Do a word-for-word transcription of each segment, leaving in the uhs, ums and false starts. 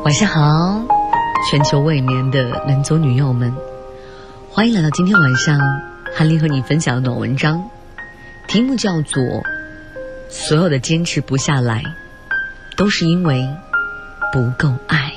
晚上好，全球未眠的男左女右们，欢迎来到今天晚上韩林和你分享的暖文章，题目叫做所有的坚持不下来都是因为不够爱。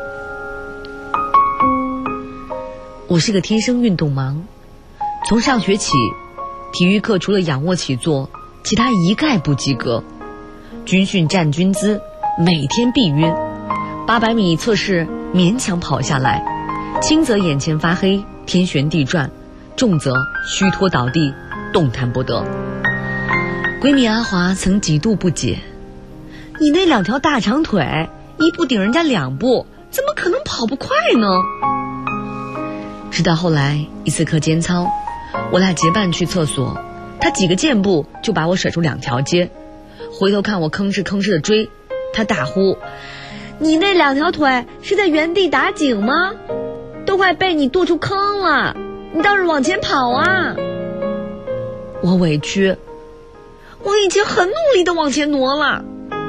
我是个天生运动盲，从上学起，体育课除了仰卧起坐，其他一概不及格。军训站军姿，每天必晕。八百米测试勉强跑下来，轻则眼前发黑，天旋地转，重则虚脱倒地，动弹不得。闺蜜阿华曾极度不解，你那两条大长腿，一步顶人家两步，怎么可能跑不快呢？直到后来一次课间操，我俩结伴去厕所，他几个箭步就把我甩出两条街，回头看我吭哧吭哧的追，他大呼，你那两条腿是在原地打井吗？都快被你跺出坑了，你倒是往前跑啊！我委屈，我已经很努力的往前挪了。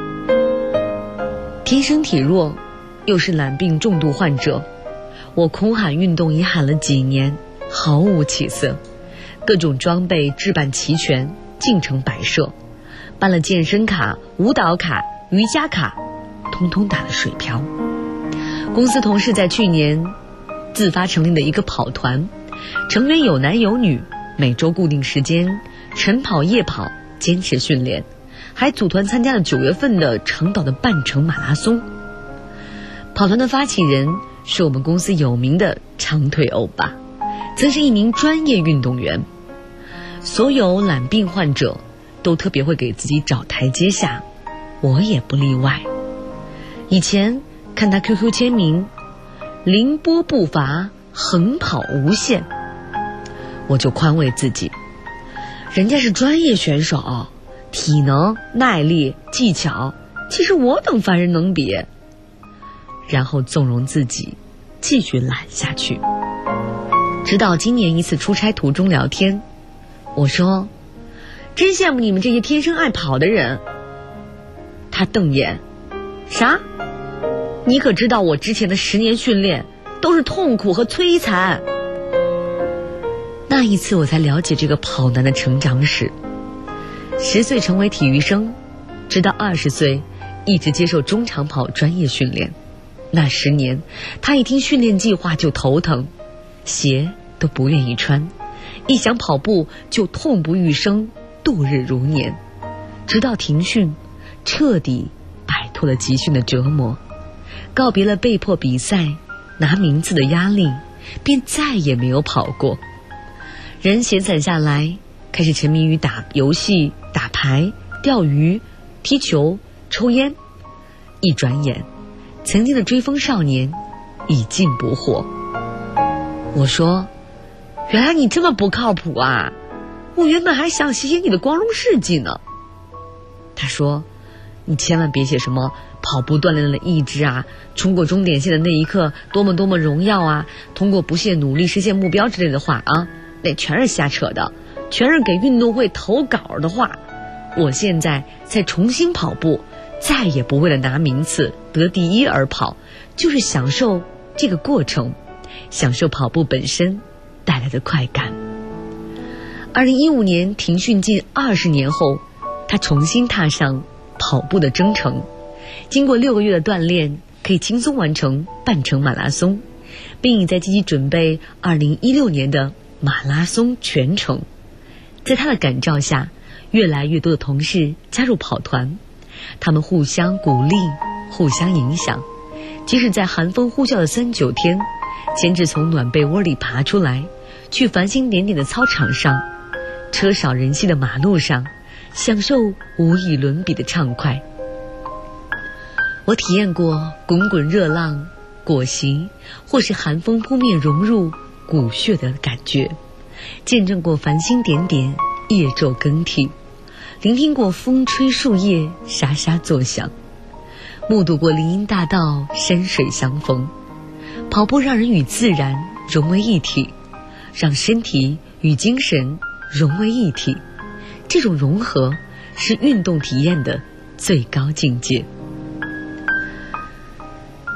天生体弱，又是懒病重度患者，我空喊运动也喊了几年，毫无起色。各种装备置办齐全，进程摆设，办了健身卡、舞蹈卡、瑜伽卡，通通打了水漂。公司同事在去年自发成立了一个跑团，成员有男有女，每周固定时间晨跑夜跑，坚持训练，还组团参加了九月份的长岛的半程马拉松。跑团的发起人是我们公司有名的长腿欧巴，曾是一名专业运动员。所有懒病患者都特别会给自己找台阶下，我也不例外。以前看他 Q Q 签名，凌波步伐，横跑无限，我就宽慰自己，人家是专业选手，体能、耐力、技巧，其实我等凡人能比。然后纵容自己继续懒下去。直到今年一次出差途中聊天，我说，真羡慕你们这些天生爱跑的人。他瞪眼，啥？你可知道我之前的十年训练都是痛苦和摧残。那一次我才了解这个跑男的成长史。十岁成为体育生，直到二十岁一直接受中长跑专业训练。那十年他一听训练计划就头疼，鞋都不愿意穿，一想跑步就痛不欲生，度日如年。直到停训，彻底摆脱了集训的折磨，告别了被迫比赛拿名次的压力，便再也没有跑过。人闲散下来，开始沉迷于打游戏、打牌、钓鱼、踢球、抽烟。一转眼，曾经的追风少年已经不惑。我说，原来你这么不靠谱啊，我原本还想写写你的光荣事迹呢。他说，你千万别写什么跑步锻炼了意志啊，冲过终点线的那一刻多么多么荣耀啊，通过不懈努力实现目标之类的话啊，那全是瞎扯的，全是给运动会投稿的话。我现在再重新跑步，再也不为了拿名次得第一而跑，就是享受这个过程，享受跑步本身带来的快感。二零一五年停训近二十年后，他重新踏上跑步的征程，经过六个月的锻炼，可以轻松完成半程马拉松，并已在积极准备二零一六年的马拉松全程。在他的感召下，越来越多的同事加入跑团，他们互相鼓励，互相影响。即使在寒风呼啸的三九天，坚持从暖被窝里爬出来，去繁星点点的操场上，车少人稀的马路上，享受无以伦比的畅快。我体验过滚滚热浪、裹袭，或是寒风扑面融入骨血的感觉，见证过繁星点点、夜昼更替，聆听过风吹树叶沙沙作响，目睹过林荫大道山水相逢。跑步让人与自然融为一体，让身体与精神融为一体，这种融合是运动体验的最高境界。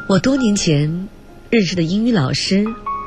我多年前认识的英语老师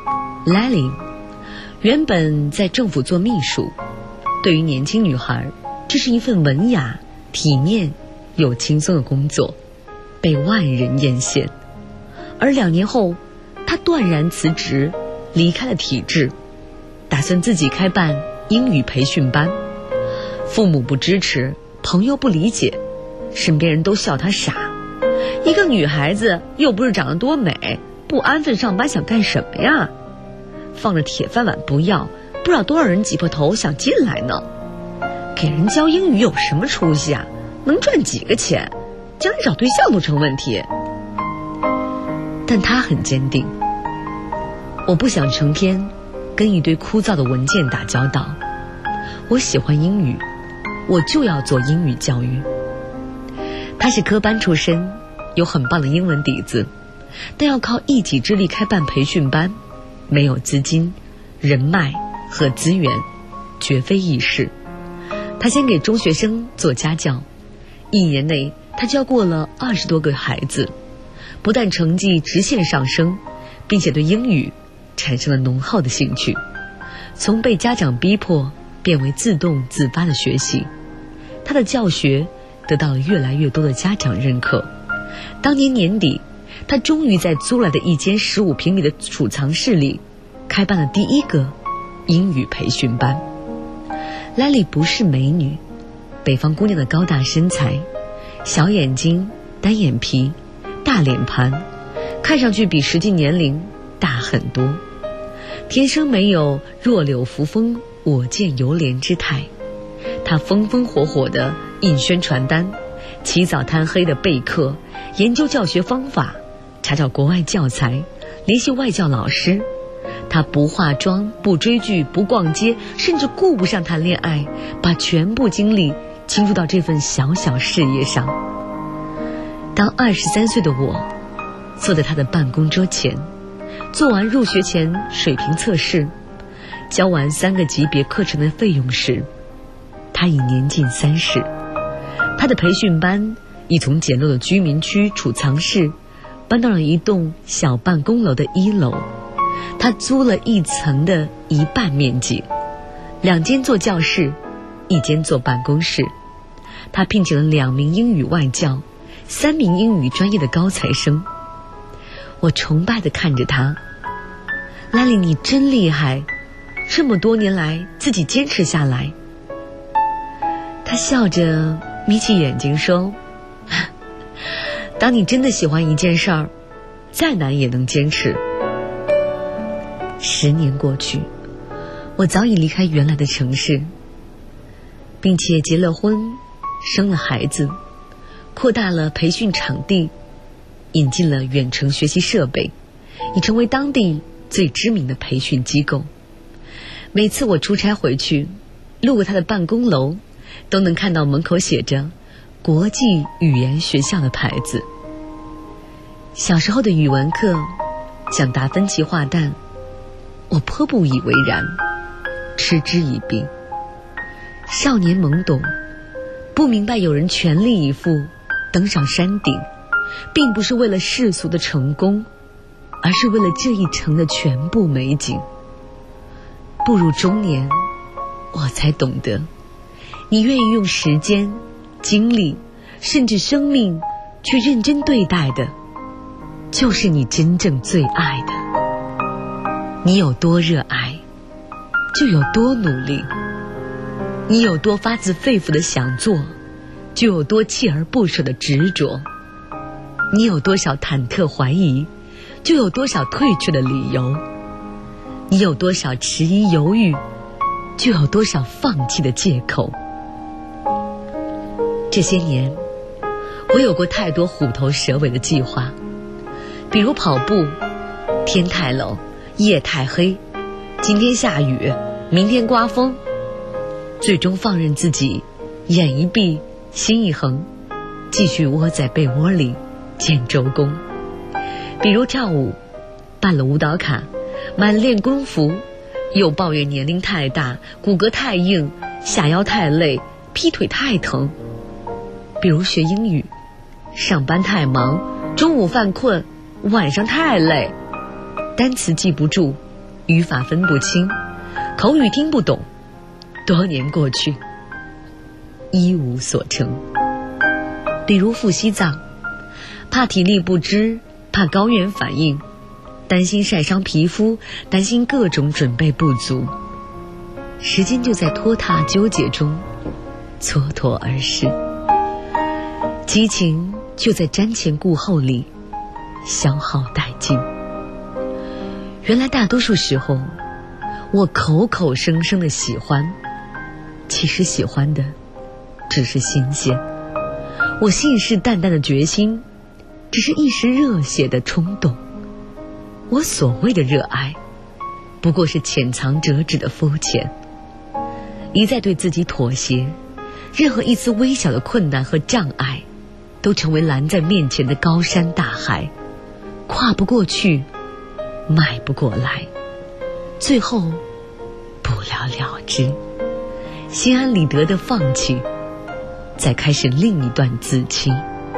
Lally， 原本在政府做秘书，对于年轻女孩，这是一份文雅、体面又轻松的工作，被万人艳羡。而两年后，她断然辞职，离开了体制，打算自己开办英语培训班。父母不支持，朋友不理解，身边人都笑她傻。一个女孩子又不是长得多美，不安分上班想干什么呀？放着铁饭碗不要，不知道多少人挤破头想进来呢。给人教英语有什么出息啊？能赚几个钱？将来找对象都成问题。但她很坚定，我不想成天跟一堆枯燥的文件打交道，我喜欢英语，我就要做英语教育。她是科班出身，有很棒的英文底子，但要靠一己之力开办培训班，没有资金、人脉和资源，绝非易事。他先给中学生做家教，一年内他教过了二十多个孩子，不但成绩直线上升，并且对英语产生了浓厚的兴趣，从被家长逼迫变为自动自发的学习。他的教学得到了越来越多的家长认可。当年年底，他终于在租来的一间十五平米的储藏室里开办了第一个英语培训班。莱莉不是美女，北方姑娘的高大身材，小眼睛、单眼皮、大脸盘，看上去比实际年龄大很多。天生没有弱柳扶风，我见犹怜之态。她风风火火地印宣传单，起早贪黑的备课，研究教学方法，查找国外教材，联系外教老师。她不化妆，不追剧，不逛街，甚至顾不上谈恋爱，把全部精力倾注到这份小小事业上。当二十三岁的我坐在她的办公桌前，做完入学前水平测试，交完三个级别课程的费用时，她已年近三十。她的培训班已从简陋的居民区储藏室搬到了一栋小办公楼的一楼。他租了一层的一半面积，两间做教室，一间做办公室。他聘请了两名英语外教，三名英语专业的高材生。我崇拜地看着他，拉里，你真厉害，这么多年来自己坚持下来。他笑着眯起眼睛说，当你真的喜欢一件事儿，再难也能坚持。十年过去，我早已离开原来的城市，并且结了婚，生了孩子，扩大了培训场地，引进了远程学习设备，已成为当地最知名的培训机构。每次我出差回去，路过他的办公楼，都能看到门口写着国际语言学校的牌子。小时候的语文课讲达芬奇画蛋，我颇不以为然，嗤之以鼻。少年懵懂，不明白有人全力以赴登上山顶，并不是为了世俗的成功，而是为了这一城的全部美景。步入中年，我才懂得，你愿意用时间、精力，甚至生命去认真对待的，就是你真正最爱的。你有多热爱，就有多努力；你有多发自肺腑的想做，就有多锲而不舍的执着；你有多少忐忑怀疑，就有多少退却的理由；你有多少迟疑犹豫，就有多少放弃的借口。这些年，我有过太多虎头蛇尾的计划，比如跑步，天太冷，夜太黑，今天下雨，明天刮风，最终放任自己眼一闭心一横，继续窝在被窝里建周公。比如跳舞，办了舞蹈卡，买了练功服，又抱怨年龄太大，骨骼太硬，下腰太累，劈腿太疼。比如学英语，上班太忙，中午犯困， 晚上太累，单词记不住，语法分不清，口语听不懂。多年过去，一无所成。比如腹西藏，怕体力不支，怕高原反应，担心晒伤皮肤，担心各种准备不足。时间就在拖沓纠结中蹉跎而逝，激情就在瞻前顾后里消耗殆尽。原来大多数时候，我口口声声的喜欢，其实喜欢的只是新鲜。我信誓旦旦的决心，只是一时热血的冲动。我所谓的热爱，不过是潜藏折纸的肤浅。一再对自己妥协，任何一丝微小的困难和障碍，都成为拦在面前的高山大海，跨不过去，迈不过来，最后不了了之，心安理得的放弃，再开始另一段自欺。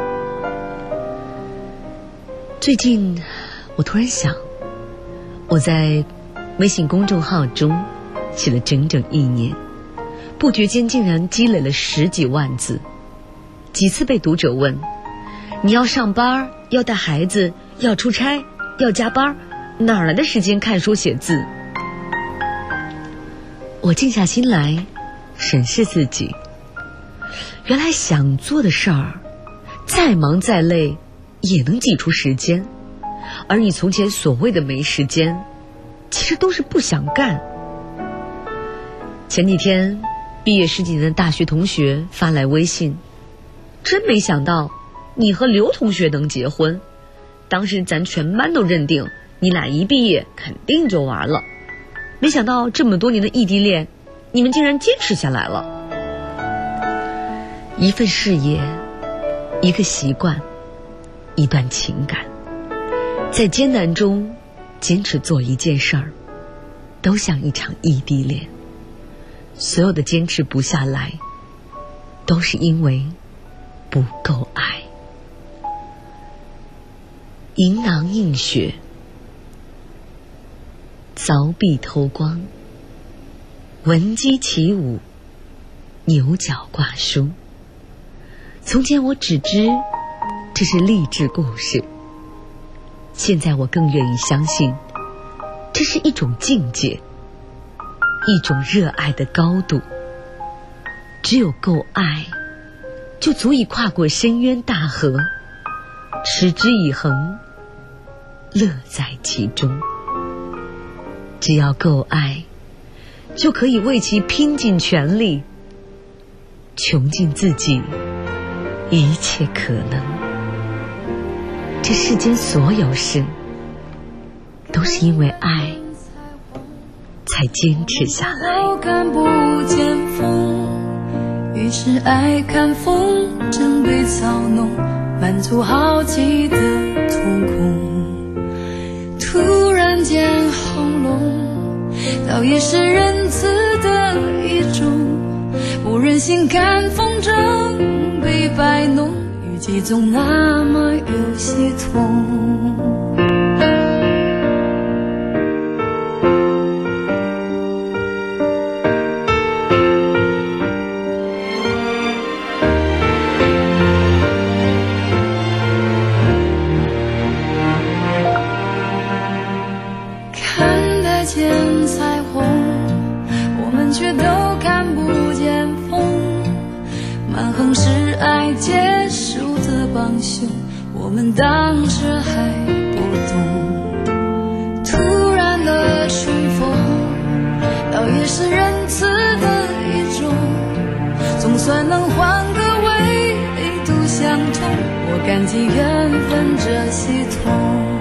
最近我突然想，我在微信公众号中写了整整一年，不觉间竟然积累了十几万字。几次被读者问，你要上班，要带孩子，要出差，要加班，哪来的时间看书写字？我静下心来审视自己，原来想做的事儿，再忙再累也能挤出时间，而你从前所谓的没时间，其实都是不想干。前几天毕业十几年的大学同学发来微信，真没想到你和刘同学能结婚，当时咱全班都认定你俩一毕业肯定就完了，没想到这么多年的异地恋，你们竟然坚持下来了。一份事业，一个习惯，一段情感，在艰难中坚持做一件事儿，都像一场异地恋。所有的坚持不下来，都是因为不够爱。银囊映雪，凿壁偷光，闻鸡起舞，牛角挂书。从前我只知这是励志故事，现在我更愿意相信，这是一种境界，一种热爱的高度。只有够爱，就足以跨过深渊大河，持之以恒，乐在其中。只要够爱，就可以为其拼尽全力，穷尽自己一切可能。这世间所有事，都是因为爱才坚持下来。 我看不见风，于是爱看风筝被操弄，满足好奇的瞳孔。突然间轰隆，倒也是仁慈的一种，不忍心看风筝被摆弄，语气总那么有些痛。结束的帮凶，我们当时还不懂。突然的重逢，倒也是仁慈的一种，总算能换个维度相同。我感激缘分这系统，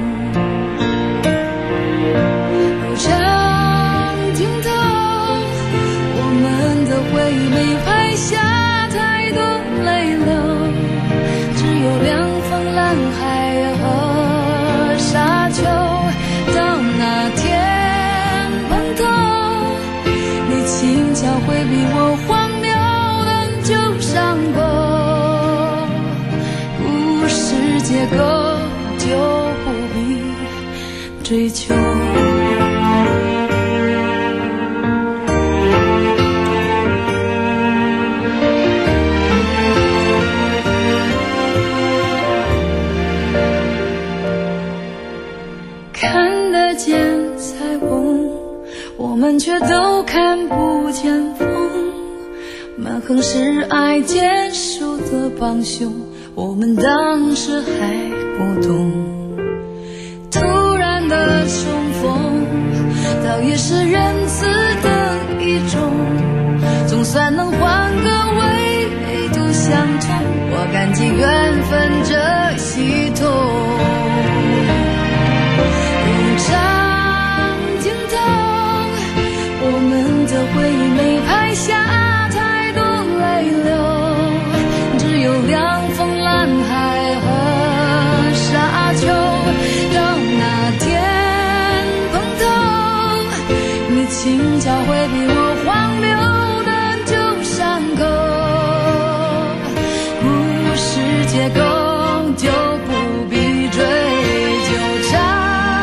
有长镜头，我们的回忆没拍下太多泪流。有两方蓝海和沙丘，到那天碰头，你轻巧回避我荒谬的旧伤口，故事结构就不必追求。看得见彩虹，我们却都看不见风。蛮横是爱坚守的帮凶，我们当时还不懂。突然的重逢，倒也是仁慈的一种，总算能换个维度相同。我感激缘分这系统。长镜头，我们的回忆没拍下太多泪流，只有凉风蓝海和沙丘。到那天碰头，你轻巧回避我荒谬的旧伤口，不是借口就不必追究。长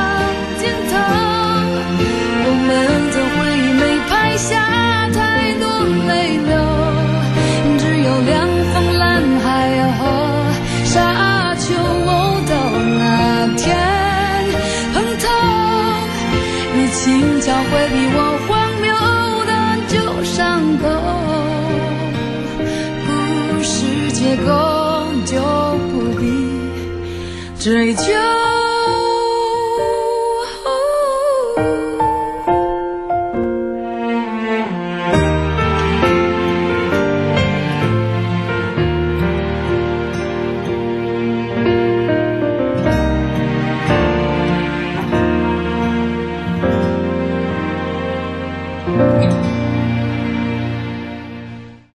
下太多泪流，只有凉风蓝海和沙丘。到那天碰头，你轻巧回避我荒谬的旧伤口，不是借口就不必追究。